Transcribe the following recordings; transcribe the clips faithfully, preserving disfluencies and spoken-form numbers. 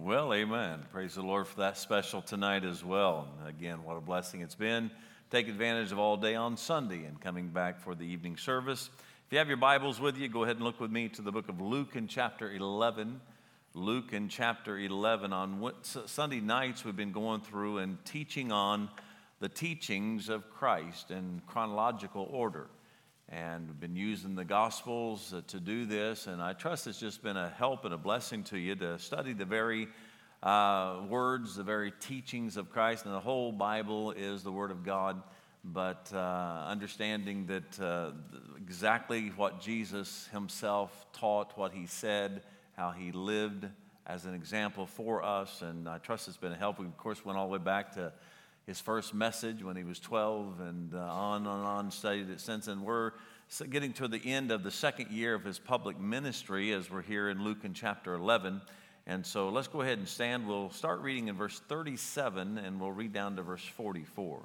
Well, amen. Praise the Lord for that special tonight as well. Again, what a blessing it's been. Take advantage of all day on Sunday and coming back for the evening service. If you have your Bibles with you, go ahead and look with me to the book of Luke in chapter eleven. Luke in chapter eleven. On Sunday nights, we've been going through and teaching on the teachings of Christ in chronological order. And we've been using the Gospels uh, to do this, and I trust it's just been a help and a blessing to you to study the very uh, words, the very teachings of Christ. And the whole Bible is the Word of God, but uh, understanding that uh, exactly what Jesus himself taught, what he said, how he lived as an example for us, and I trust it's been a help. We, of course, went all the way back to his first message when he was twelve, and uh, on and on, studied it since. And we're getting to the end of the second year of his public ministry as we're here in Luke in chapter eleven. And so let's go ahead and stand. We'll start reading in verse thirty-seven, and we'll read down to verse forty-four.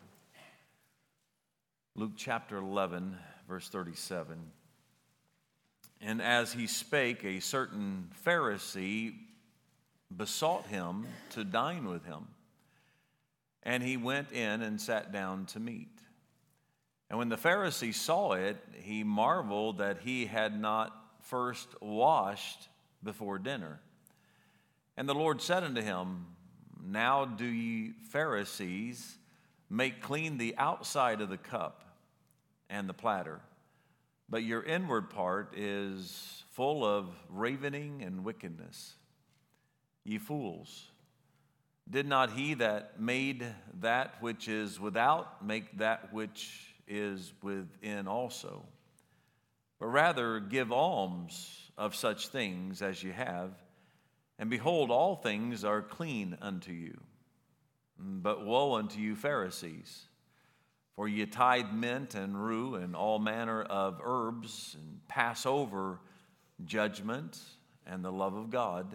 Luke chapter eleven, verse thirty-seven. And as he spake, a certain Pharisee besought him to dine with him. And he went in and sat down to meat. And when the Pharisee saw it, he marveled that he had not first washed before dinner. And the Lord said unto him, Now do ye Pharisees make clean the outside of the cup and the platter, but your inward part is full of ravening and wickedness. Ye fools, did not he that made that which is without make that which is within also? But rather give alms of such things as ye have, and behold, all things are clean unto you. But woe unto you, Pharisees, for ye tithe mint and rue and all manner of herbs, and pass over judgment and the love of God.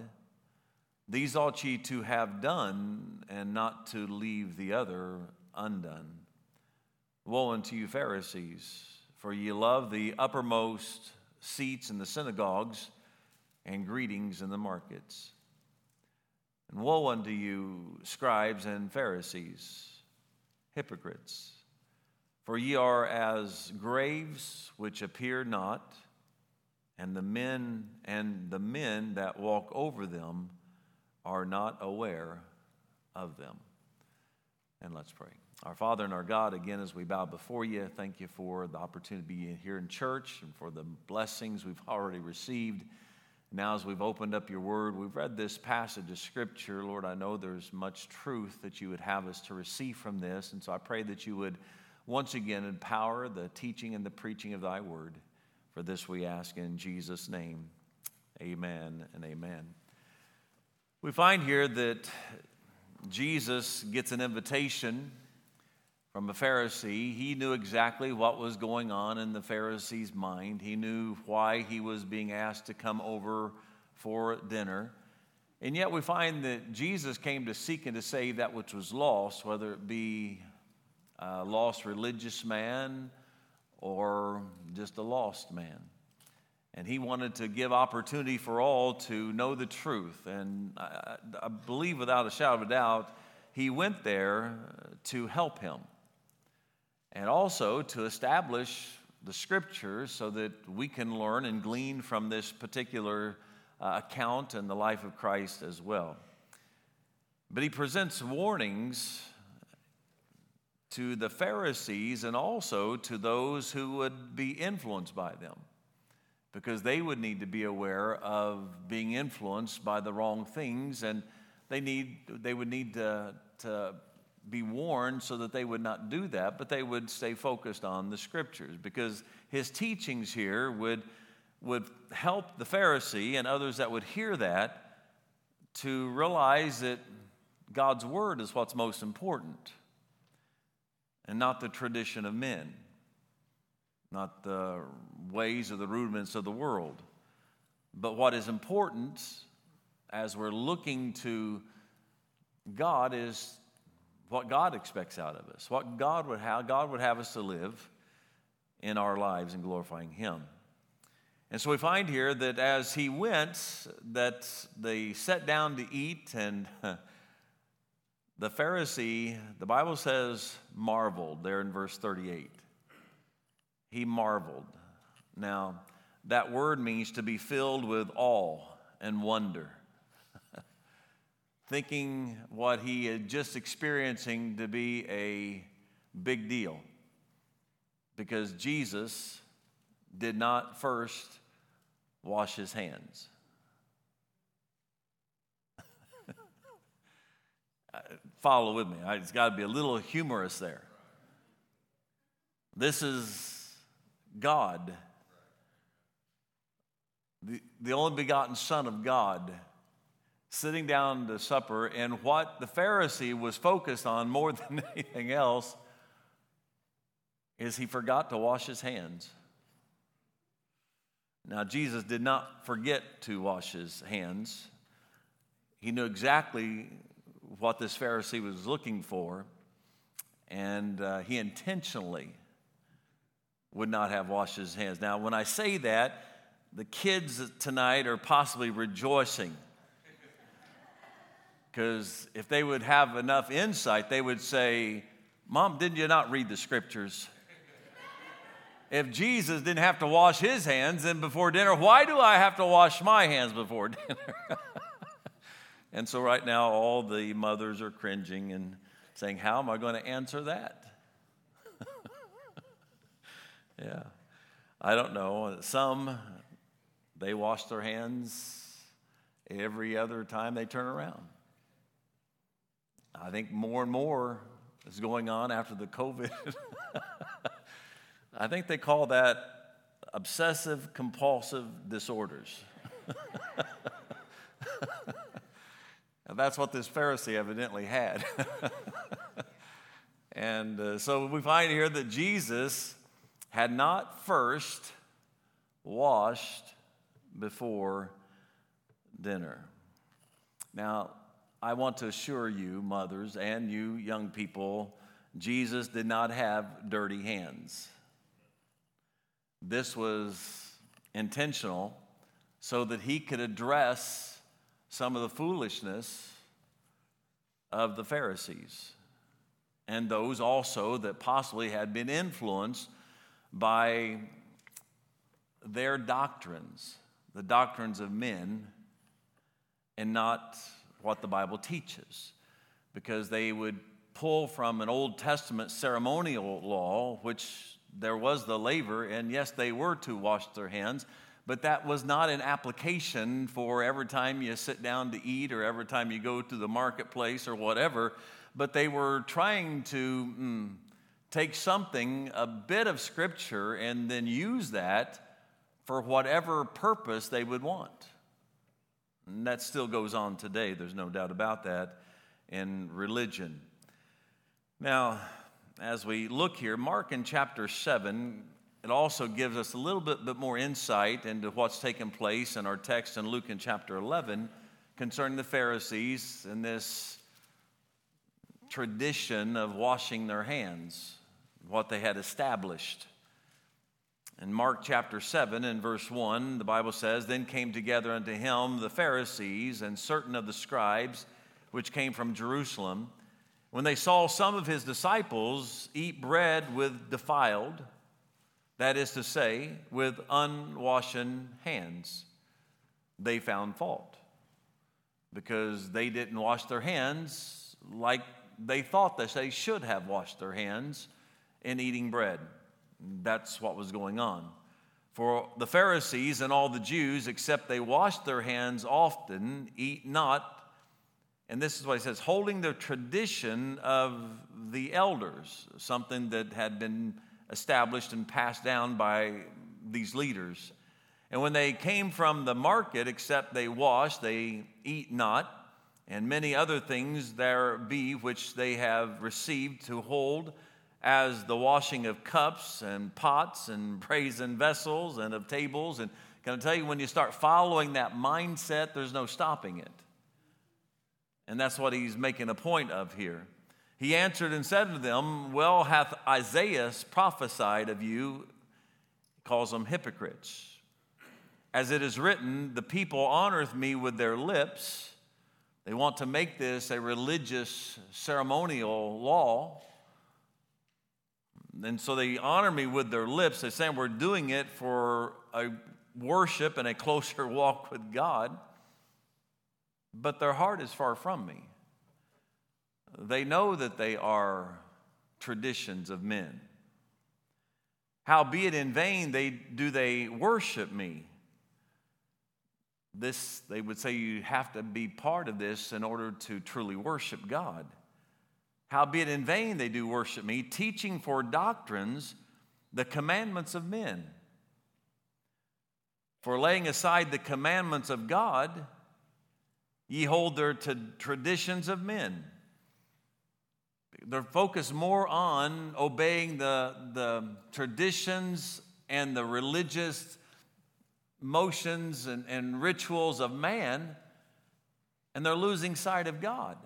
These ought ye to have done, and not to leave the other undone. Woe unto you, Pharisees, for ye love the uppermost seats in the synagogues and greetings in the markets. And woe unto you, scribes and Pharisees, hypocrites, for ye are as graves which appear not, and the men and the men that walk over them are not aware of them. And let's pray. Our Father and our God, again, as we bow before you, thank you for the opportunity to be here in church and for the blessings we've already received. Now, as we've opened up your word, we've read this passage of Scripture. Lord, I know there's much truth that you would have us to receive from this, and so I pray that you would once again empower the teaching and the preaching of thy word. For this we ask in Jesus' name. Amen and amen. We find here that Jesus gets an invitation from a Pharisee. He knew exactly what was going on in the Pharisee's mind. He knew why he was being asked to come over for dinner. And yet we find that Jesus came to seek and to save that which was lost, whether it be a lost religious man or just a lost man. And he wanted to give opportunity for all to know the truth. And I, I believe without a shadow of a doubt, he went there to help him. And also to establish the Scriptures so that we can learn and glean from this particular uh, account in the life of Christ as well. But he presents warnings to the Pharisees and also to those who would be influenced by them, because they would need to be aware of being influenced by the wrong things, and they need they would need to, to be warned so that they would not do that, but they would stay focused on the Scriptures, because his teachings here would, would help the Pharisee and others that would hear that to realize that God's Word is what's most important, and not the tradition of men, not the ways or the rudiments of the world. But what is important as we're looking to God is what God expects out of us, what God would have, God would have us to live in our lives and glorifying Him. And so we find here that as he went, that they sat down to eat, and the Pharisee, the Bible says, marveled there in verse thirty-eight. He marveled. Now, that word means to be filled with awe and wonder, thinking what he had just experiencing to be a big deal, because Jesus did not first wash his hands. Follow with me. It's got to be a little humorous there. This is God, the, the only begotten Son of God, sitting down to supper, and what the Pharisee was focused on more than anything else is he forgot to wash his hands. Now, Jesus did not forget to wash his hands. He knew exactly what this Pharisee was looking for, and uh, he intentionally would not have washed his hands. Now, when I say that, the kids tonight are possibly rejoicing, because if they would have enough insight, they would say, Mom, didn't you not read the scriptures? If Jesus didn't have to wash his hands then before dinner, why do I have to wash my hands before dinner? And so right now, all the mothers are cringing and saying, how am I going to answer that? Yeah, I don't know. Some, they wash their hands every other time they turn around. I think more and more is going on after the COVID. I think they call that obsessive compulsive disorders. And that's what this Pharisee evidently had. And uh, so we find here that Jesus had not first washed before dinner. Now, I want to assure you, mothers, and you young people, Jesus did not have dirty hands. This was intentional so that he could address some of the foolishness of the Pharisees, and those also that possibly had been influenced by their doctrines, the doctrines of men, and not what the Bible teaches, because they would pull from an Old Testament ceremonial law, which there was the laver, and yes, they were to wash their hands, but that was not an application for every time you sit down to eat or every time you go to the marketplace or whatever, but they were trying to mm, take something, a bit of Scripture, and then use that for whatever purpose they would want. And that still goes on today. There's no doubt about that in religion. Now, as we look here, Mark in chapter seven, it also gives us a little bit, bit more insight into what's taken place in our text in Luke in chapter eleven concerning the Pharisees and this tradition of washing their hands, what they had established. In Mark chapter seven and verse one, the Bible says, Then came together unto him the Pharisees and certain of the scribes which came from Jerusalem, when they saw some of his disciples eat bread with defiled, that is to say, with unwashen hands, they found fault, because they didn't wash their hands like they thought that they should have washed their hands in eating bread. That's what was going on. For the Pharisees and all the Jews, except they wash their hands often, eat not. And this is what he says, holding the tradition of the elders, something that had been established and passed down by these leaders. And when they came from the market, except they wash, they eat not, and many other things there be which they have received to hold, as the washing of cups and pots and brazen vessels and of tables. And can I tell you, when you start following that mindset, there's no stopping it. And that's what he's making a point of here. He answered and said to them, Well hath Isaiah prophesied of you, he calls them hypocrites. as it is written, the people honoreth me with their lips. They want to make this a religious ceremonial law. And so they honor me with their lips. They're saying we're doing it for a worship and a closer walk with God. But their heart is far from me. They know that they are traditions of men. Howbeit in vain they do they worship me. This, they would say you have to be part of this in order to truly worship God. Howbeit in vain they do worship me, teaching for doctrines the commandments of men. For laying aside the commandments of God, ye hold their t- traditions of men. They're focused more on obeying the, the traditions and the religious motions and, and rituals of man, and they're losing sight of God.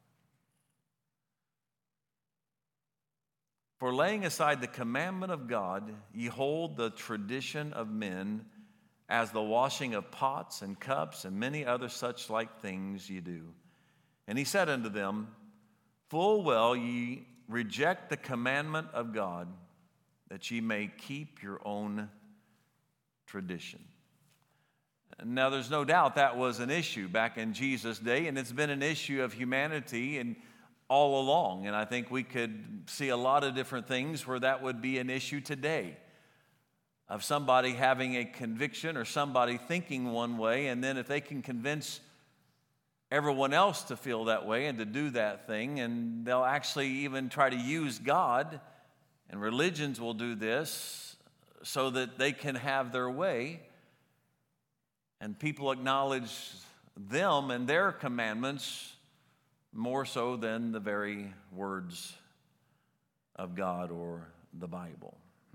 For laying aside the commandment of God, ye hold the tradition of men, as the washing of pots and cups and many other such like things ye do. And he said unto them, full well ye reject the commandment of God, that ye may keep your own tradition. Now, there's no doubt that was an issue back in Jesus' day, and it's been an issue of humanity and all along. And I think we could see a lot of different things where that would be an issue today, of somebody having a conviction or somebody thinking one way, and then if they can convince everyone else to feel that way and to do that thing, and they'll actually even try to use God, and religions will do this so that they can have their way. And people acknowledge them and their commandments more so than the very words of God or the Bible.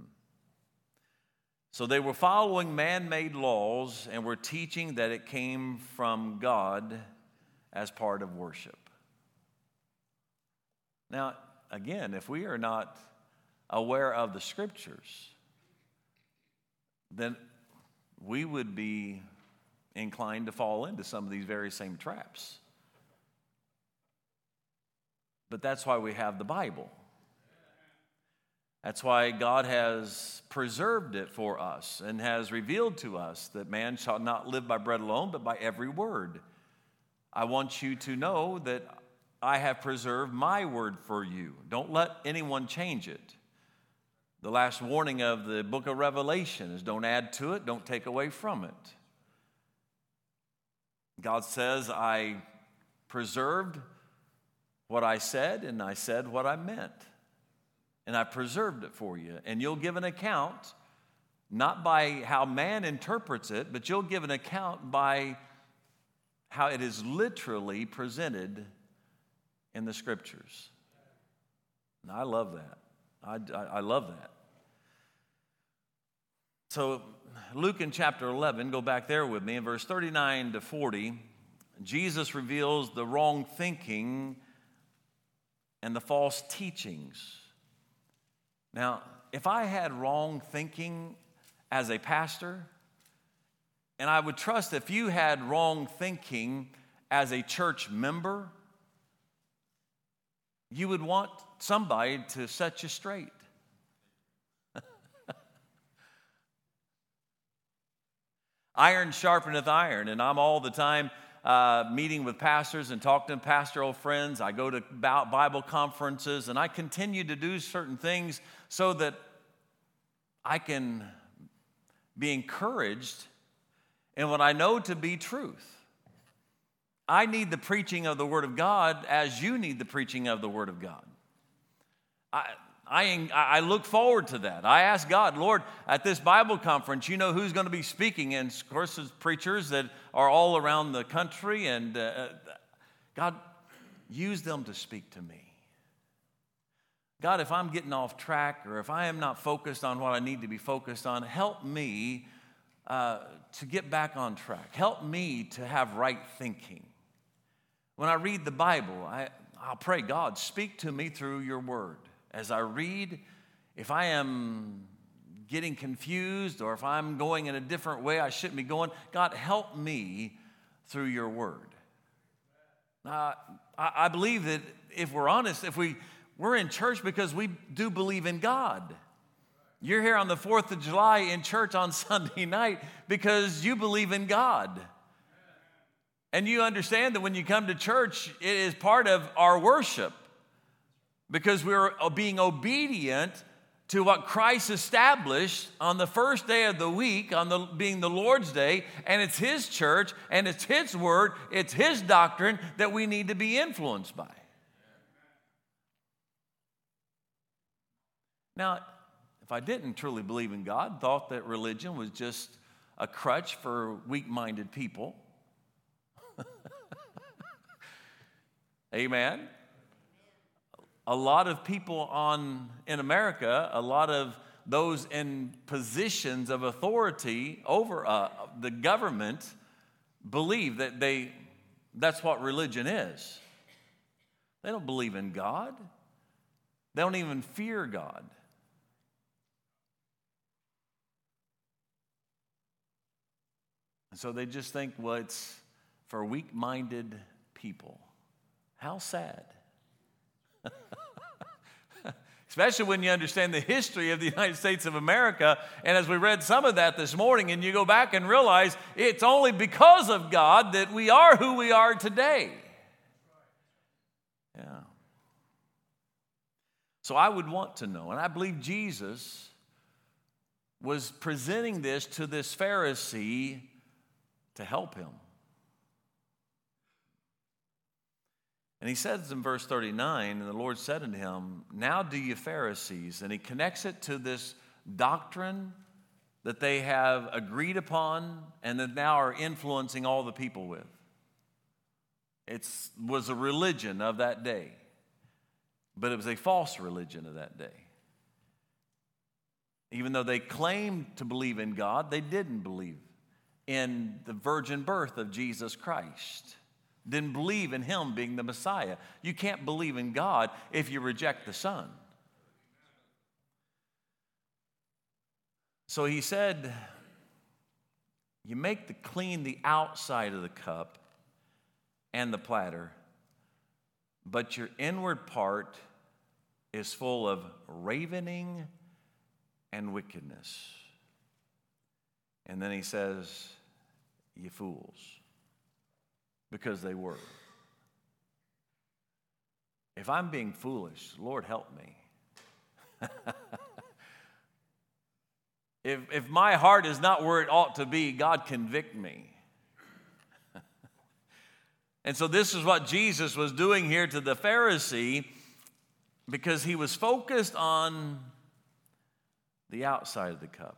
So they were following man-made laws and were teaching that it came from God as part of worship. Now, again, if we are not aware of the Scriptures, then we would be inclined to fall into some of these very same traps. But that's why we have the Bible. That's why God has preserved it for us and has revealed to us that man shall not live by bread alone, but by every word. I want you to know that I have preserved my word for you. Don't let anyone change it. The last warning of the book of Revelation is don't add to it, don't take away from it. God says, I preserved what I said, and I said what I meant. And I preserved it for you. And you'll give an account, not by how man interprets it, but you'll give an account by how it is literally presented in the Scriptures. And I love that. I, I, I love that. So Luke in chapter eleven, go back there with me, in verse thirty-nine to forty, Jesus reveals the wrong thinking and the false teachings. Now, if I had wrong thinking as a pastor, and I would trust if you had wrong thinking as a church member, you would want somebody to set you straight. Iron sharpeneth iron, and I'm all the time uh, meeting with pastors and talking to pastoral friends. I go to Bible conferences, and I continue to do certain things so that I can be encouraged in what I know to be truth. I need the preaching of the Word of God as you need the preaching of the Word of God. I, I, I look forward to that. I ask God, Lord, at this Bible conference, you know who's going to be speaking. And of course, there's preachers that are all around the country. And uh, God, use them to speak to me. God, if I'm getting off track or if I am not focused on what I need to be focused on, help me uh, to get back on track. Help me to have right thinking. When I read the Bible, I, I'll pray, God, speak to me through your word. As I read, if I am getting confused, or if I'm going in a different way I shouldn't be going, God, help me through your word. Uh, I, I believe that if we're honest, if we, we're in church because we do believe in God. You're here on the fourth of July in church on Sunday night because you believe in God. And you understand that when you come to church, it is part of our worship because we're being obedient to what Christ established on the first day of the week, on the being the Lord's Day, and it's His church, and it's His word, it's His doctrine that we need to be influenced by. Now, if I didn't truly believe in God, thought that religion was just a crutch for weak-minded people, amen? A lot of people on in America, a lot of those in positions of authority over uh, the government believe that they that's what religion is. They don't believe in God. They don't even fear God. And so they just think, well, it's for weak-minded people. How sad. Especially when you understand the history of the United States of America. And as we read some of that this morning, and you go back and realize it's only because of God that we are who we are today. Yeah. So I would want to know, and I believe Jesus was presenting this to this Pharisee to help him. And he says in verse thirty-nine, and the Lord said unto him, now do you Pharisees, and he connects it to this doctrine that they have agreed upon and that now are influencing all the people with. It was a religion of that day, but it was a false religion of that day. Even though they claimed to believe in God, they didn't believe in the virgin birth of Jesus Christ. Didn't believe in Him being the Messiah. You can't believe in God if you reject the Son. So he said, you make the clean the outside of the cup and the platter, but your inward part is full of ravening and wickedness. And then he says, you fools. Because they were. If I'm being foolish, Lord, help me. if, if my heart is not where it ought to be, God, convict me. And so this is what Jesus was doing here to the Pharisee, because he was focused on the outside of the cup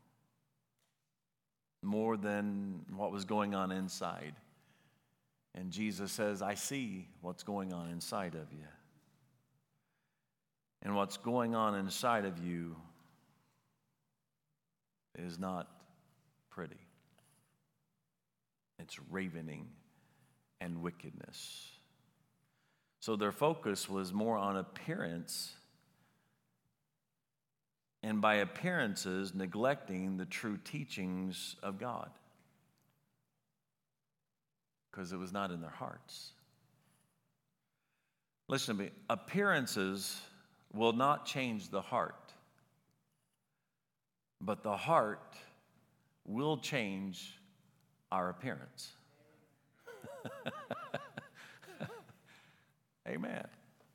more than what was going on inside. And Jesus says, I see what's going on inside of you. And what's going on inside of you is not pretty. It's ravening and wickedness. So their focus was more on appearance, and by appearances, neglecting the true teachings of God. Because it was not in their hearts. Listen to me. Appearances will not change the heart. But the heart will change our appearance. Amen.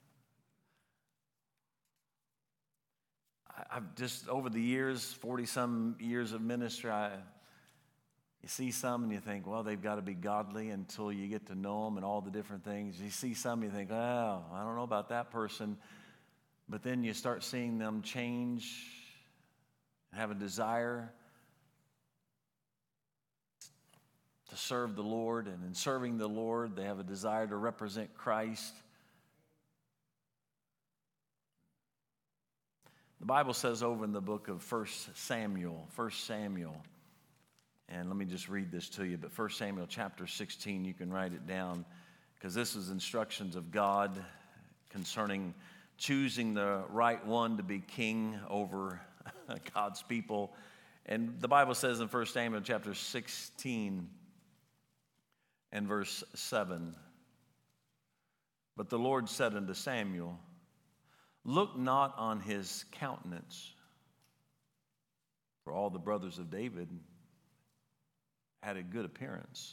I've just, over the years, forty-some years of ministry, I... You see some and you think, well, they've got to be godly until you get to know them and all the different things. You see some, you think, oh, I don't know about that person. But then you start seeing them change, have a desire to serve the Lord. And in serving the Lord, they have a desire to represent Christ. The Bible says over in the book of First Samuel, First Samuel, and let me just read this to you. But First Samuel chapter sixteen, you can write it down, because this is instructions of God concerning choosing the right one to be king over God's people. And the Bible says in First Samuel chapter sixteen and verse seven, "But the Lord said unto Samuel, Look not on his countenance." For all the brothers of David had a good appearance.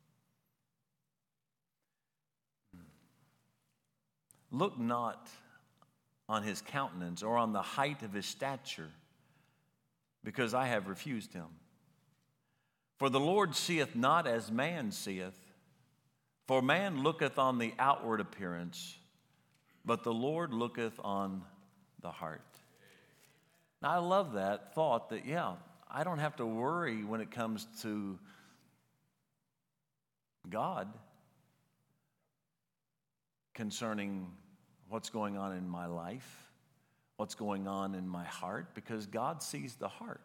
"Look not on his countenance or on the height of his stature, because I have refused him. For the Lord seeth not as man seeth, for man looketh on the outward appearance, but the Lord looketh on the heart." Now, I love that thought that, yeah, I don't have to worry when it comes to God concerning what's going on in my life, what's going on in my heart, because God sees the heart.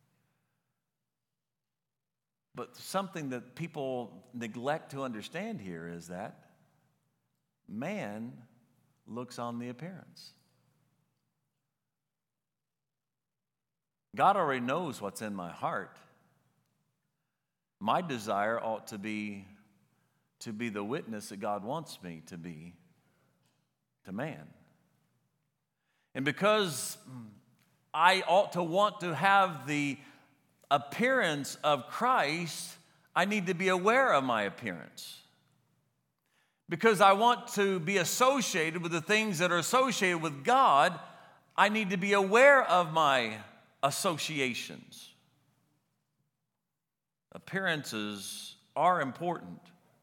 But something that people neglect to understand here is that man looks on the appearance. God already knows what's in my heart. My desire ought to be to be the witness that God wants me to be to man. And because I ought to want to have the appearance of Christ, I need to be aware of my appearance. Because I want to be associated with the things that are associated with God, I need to be aware of my associations. Appearances are important,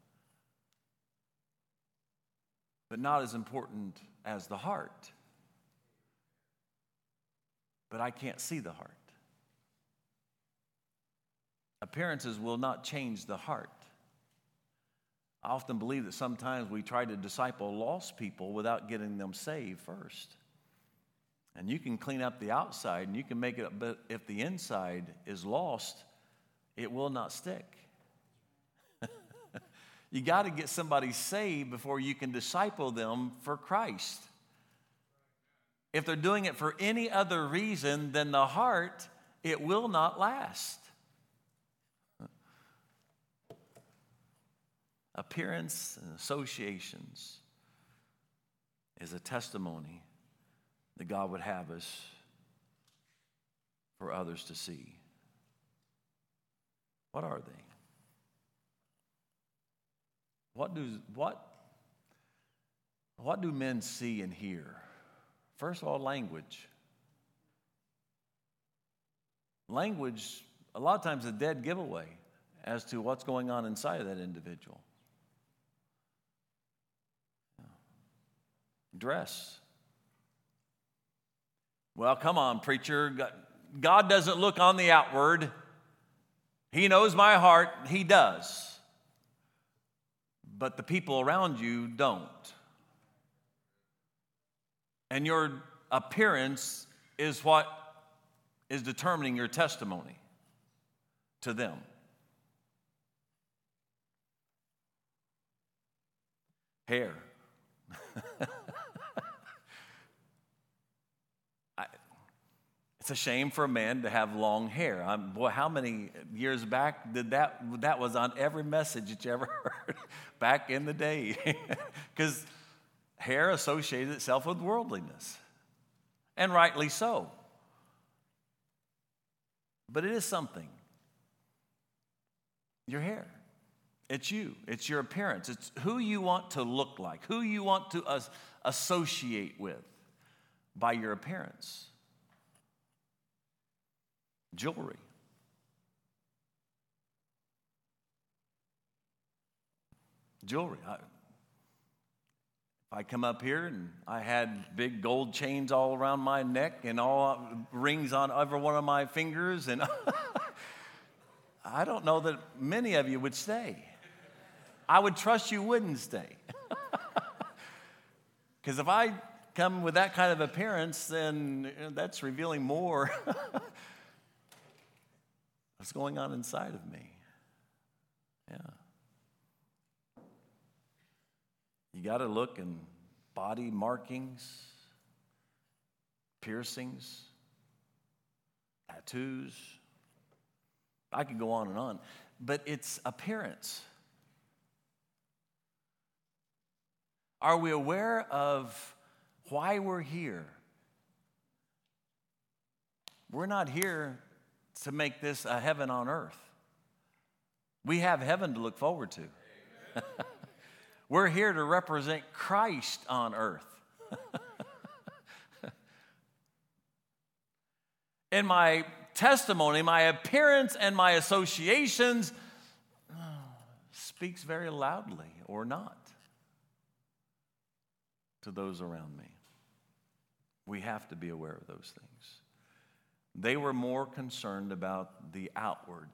but not as important as the heart. But I can't see the heart. Appearances will not change the heart. I often believe that sometimes we try to disciple lost people without getting them saved first. And you can clean up the outside and you can make it, but if the inside is lost, it will not stick. You got to get somebody saved before you can disciple them for Christ. If they're doing it for any other reason than the heart, it will not last. Appearance and associations is a testimony that God would have us for others to see. What are they? What do, what, what do men see and hear? First of all, language. Language, a lot of times, is a dead giveaway as to what's going on inside of that individual. Dress. Well, come on, preacher. God doesn't look on the outward. He knows my heart. He does. But the people around you don't. And your appearance is what is determining your testimony to them. Hair. I, it's a shame for a man to have long hair. I'm, boy, how many years back did that? That was on every message that you ever heard back in the day, because hair associated itself with worldliness, and rightly so. But it is something. Your hair. It's you. It's your appearance. It's who you want to look like, who you want to as- associate with by your appearance. Jewelry. Jewelry. I, if I come up here and I had big gold chains all around my neck and all rings on every one of my fingers, and I don't know that many of you would stay. I would trust you wouldn't stay. Because if I come with that kind of appearance, then that's revealing more what's going on inside of me. Yeah. You got to look in body markings, piercings. tattoos. I could go on and on. But it's appearance. Are we aware of why we're here? We're not here to make this a heaven on earth. We have heaven to look forward to. We're here to represent Christ on earth. In my testimony, my appearance and my associations oh, speaks very loudly or not to those around me. We have to be aware of those things. They were more concerned about the outward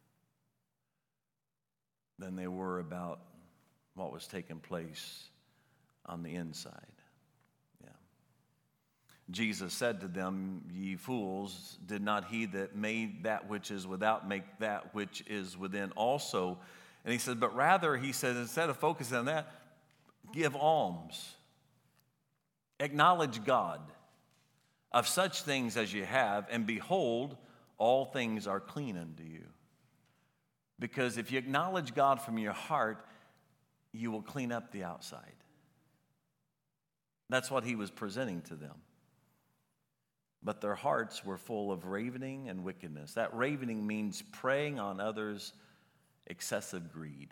than they were about what was taking place on the inside. Yeah. Jesus said to them, "Ye fools, did not he that made that which is without make that which is within also?" And he said, but rather, he says, instead of focusing on that, give alms. Acknowledge God of such things as you have, and behold, all things are clean unto you. Because if you acknowledge God from your heart, you will clean up the outside. That's what he was presenting to them. But their hearts were full of ravening and wickedness. That ravening means preying on others, excessive greed.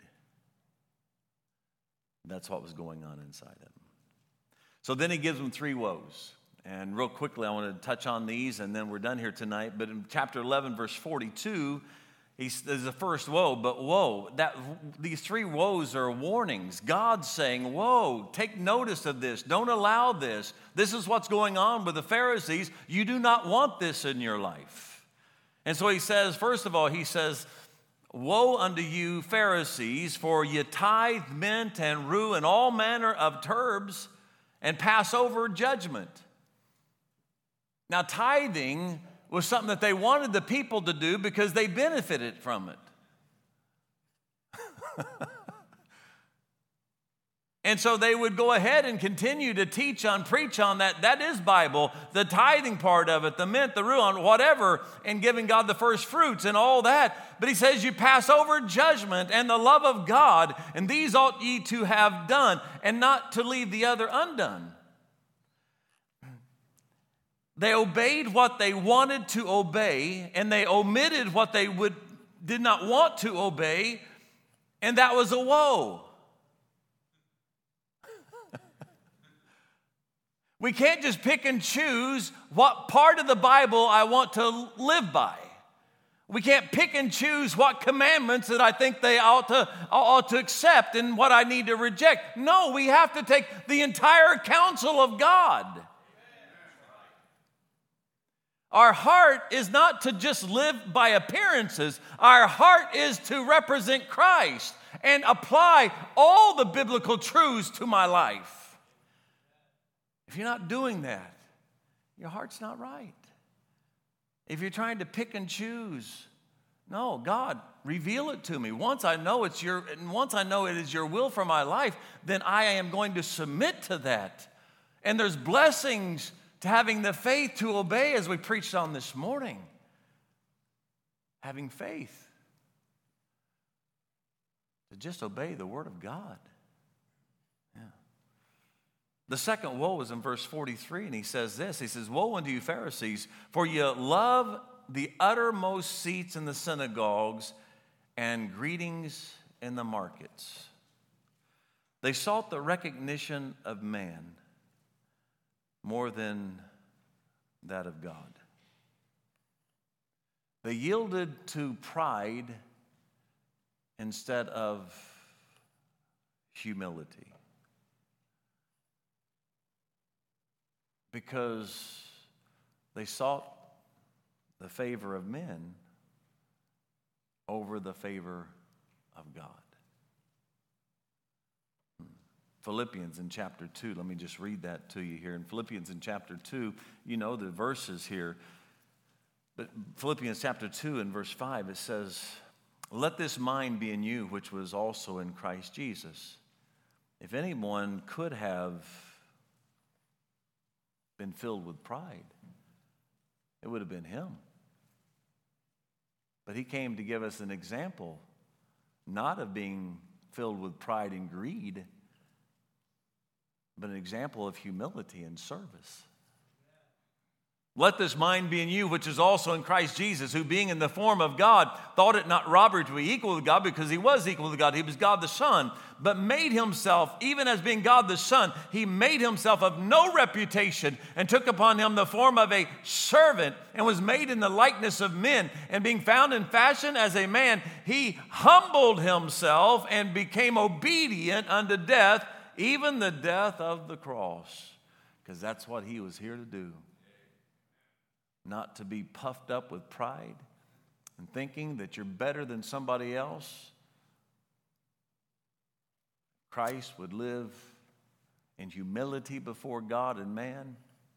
That's what was going on inside of them. So then he gives them three woes. And real quickly, I want to touch on these, and then we're done here tonight. But in chapter eleven, verse forty-two, he's, there's the first woe, but woe. That, these three woes are warnings. God's saying, whoa, take notice of this. Don't allow this. This is what's going on with the Pharisees. You do not want this in your life. And so he says, first of all, he says, woe unto you, Pharisees, for ye tithe mint and rue and all manner of herbs, and pass over judgment. Now, tithing was something that they wanted the people to do because they benefited from it. And so they would go ahead and continue to teach on, preach on that. That is Bible, the tithing part of it, the mint, the rue, on whatever, and giving God the first fruits and all that. But he says, you pass over judgment and the love of God, and these ought ye to have done, and not to leave the other undone. They obeyed what they wanted to obey, and they omitted what they would did not want to obey, and that was a woe. We can't just pick and choose what part of the Bible I want to live by. We can't pick and choose what commandments that I think they ought to, ought to accept and what I need to reject. No, we have to take the entire counsel of God. Our heart is not to just live by appearances. Our heart is to represent Christ and apply all the biblical truths to my life. If you're not doing that, your heart's not right. If you're trying to pick and choose, no, God, reveal it to me. Once I know it's your, and once I know it is your will for my life, then I am going to submit to that. And there's blessings to having the faith to obey, as we preached on this morning. Having faith to just obey the Word of God. Yeah. The second woe is in verse forty-three, and he says this. He says, woe unto you, Pharisees, for you love the uttermost seats in the synagogues and greetings in the markets. They sought the recognition of man more than that of God. They yielded to pride instead of humility. Because they sought the favor of men over the favor of God. Philippians in chapter two, let me just read that to you here. In Philippians in chapter two, you know the verses here. But Philippians chapter two and verse five, it says, let this mind be in you, which was also in Christ Jesus. If anyone could have been filled with pride, it would have been him. But he came to give us an example, not of being filled with pride and greed, but an example of humility and service. Let this mind be in you, which is also in Christ Jesus, who being in the form of God, thought it not robbery to be equal with God, because he was equal with God. He was God the Son, but made himself, even as being God the Son, he made himself of no reputation and took upon him the form of a servant and was made in the likeness of men. And being found in fashion as a man, he humbled himself and became obedient unto death, even the death of the cross, because that's what he was here to do. Not to be puffed up with pride and thinking that you're better than somebody else. Christ would live in humility before God and man.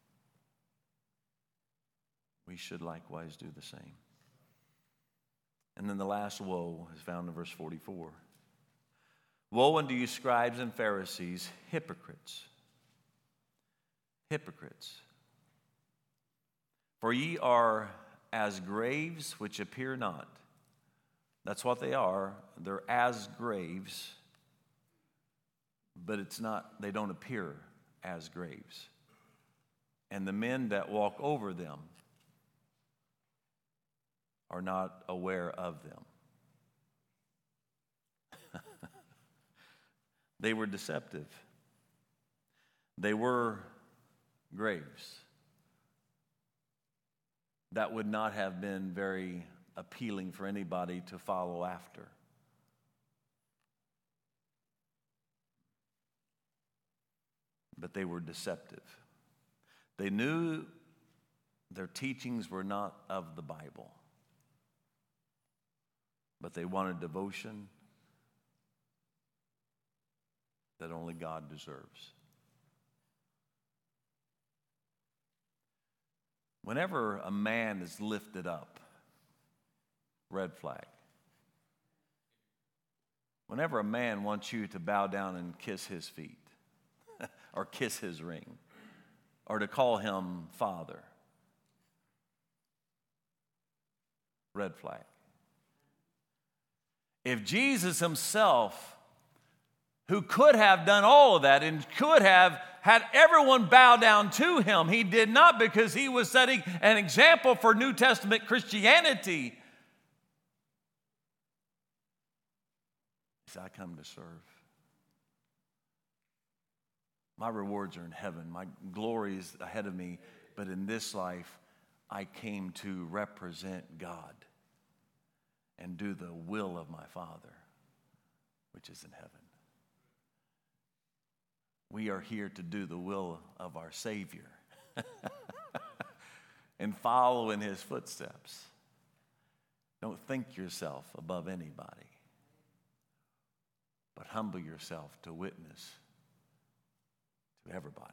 We should likewise do the same. And then the last woe is found in verse forty-four. Woe unto you, scribes and Pharisees, hypocrites. Hypocrites. For ye are as graves which appear not. That's what they are. They're as graves, but it's not, they don't appear as graves. And the men that walk over them are not aware of them. They were deceptive. They were graves. That would not have been very appealing for anybody to follow after. But they were deceptive. They knew their teachings were not of the Bible, but they wanted devotion that only God deserves. Whenever a man is lifted up, red flag. Whenever a man wants you to bow down and kiss his feet, or kiss his ring, or to call him father, red flag. If Jesus himself, who could have done all of that and could have had everyone bow down to him, he did not, because he was setting an example for New Testament Christianity. He said, I come to serve. My rewards are in heaven. My glory is ahead of me. But in this life, I came to represent God and do the will of my Father, which is in heaven. We are here to do the will of our Savior and follow in his footsteps. Don't think yourself above anybody, but humble yourself to witness to everybody.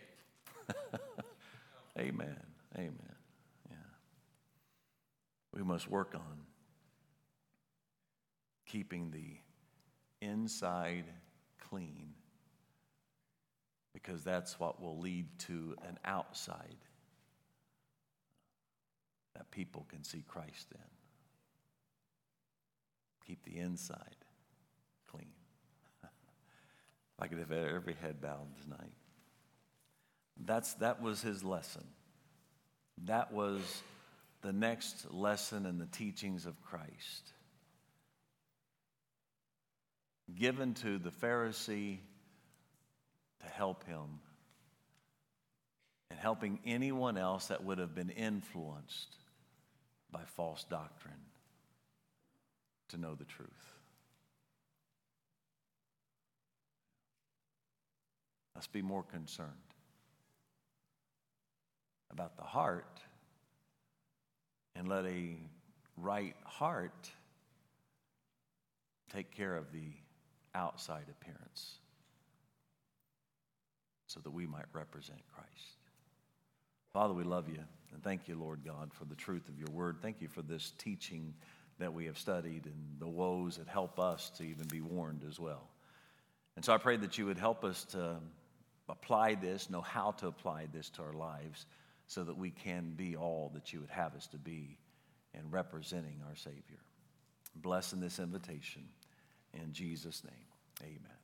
Amen. Amen. Yeah. We must work on keeping the inside clean, because that's what will lead to an outside that people can see Christ in. Keep the inside clean. If I could have every head bowed tonight. That's, that was his lesson. That was the next lesson in the teachings of Christ, given to the Pharisee to help him and helping anyone else that would have been influenced by false doctrine to know the truth. Let's be more concerned about the heart, and let a right heart take care of the outside appearance, so that we might represent Christ. Father, we love you, and thank you, Lord God, for the truth of your word. Thank you for this teaching that we have studied and the woes that help us to even be warned as well. And so I pray that you would help us to apply this, know how to apply this to our lives, so that we can be all that you would have us to be and representing our Savior. Blessing this invitation in Jesus' name. Amen.